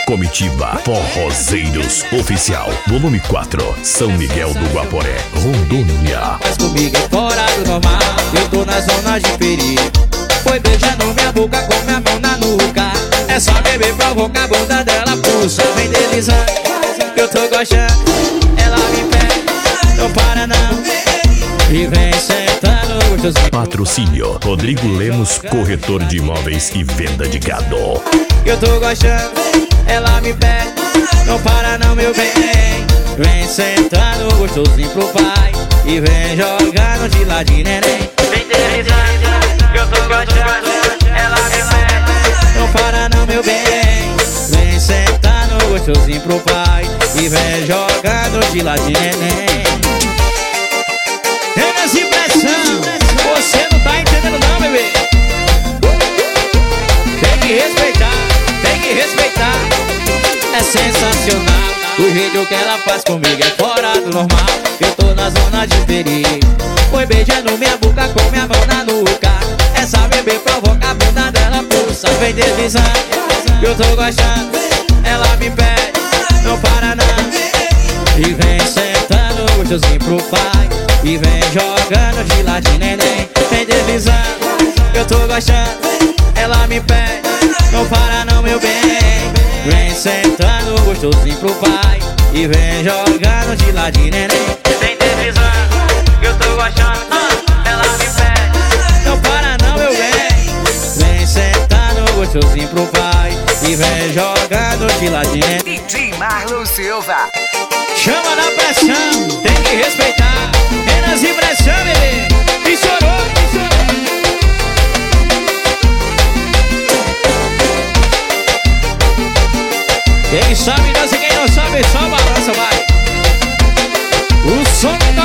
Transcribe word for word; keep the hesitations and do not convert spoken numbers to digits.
Comitiva Forrozeiros Oficial, volume quatro, São Miguel do Guaporé, Rondônia. Mas comigo é fora do normal, eu tô na zona de perigo. Foi beijando minha boca com minha mão na nuca. É só beber, provocar a bunda dela, pulsa, vem deslizando. Eu tô gostando, ela me pede, não para não. E vem sentando gostosinho. Patrocínio Rodrigo Lemos, corretor de imóveis e venda de gado. Eu tô gostando, ela me pede, não para não, meu bem. Vem sentando gostosinho pro pai e vem jogando de ladinho, neném. Vem deslizando, eu tô gostando, ela me pede, não para não, meu bem. Vem sentando gostosinho pro pai e vem jogando de ladinho, neném. Essa impressão, você não tá entendendo não, bebê. Tem que respeitar, tem que respeitar. É sensacional, o jeito que ela faz comigo é fora do normal. Eu tô na zona de perigo. Foi beijando minha boca com minha mão na nuca. Essa bebê provoca a bunda dela, pulsa, vem deslizando. Eu tô gostando, ela me pede, não para não. E vem sentando gostosinho pro pai e vem jogando de ladinho, neném. Vem deslizando, eu tô gostando, ela me pede, não para não, meu bem. Vem sentando gostosinho pro pai e vem jogando de ladinho, neném. Vem deslizando, eu tô gostando, ela me pede, não para não, meu bem. Vem sentando gostosinho pro pai e vem jogando de ladinho, neném. D J Marlon Silva. Chama na pressão, tem que respeitar. Menos impressão, bebê. E chorou, e chorou. Quem sabe dança, quem não sabe só balança, vai. O som tá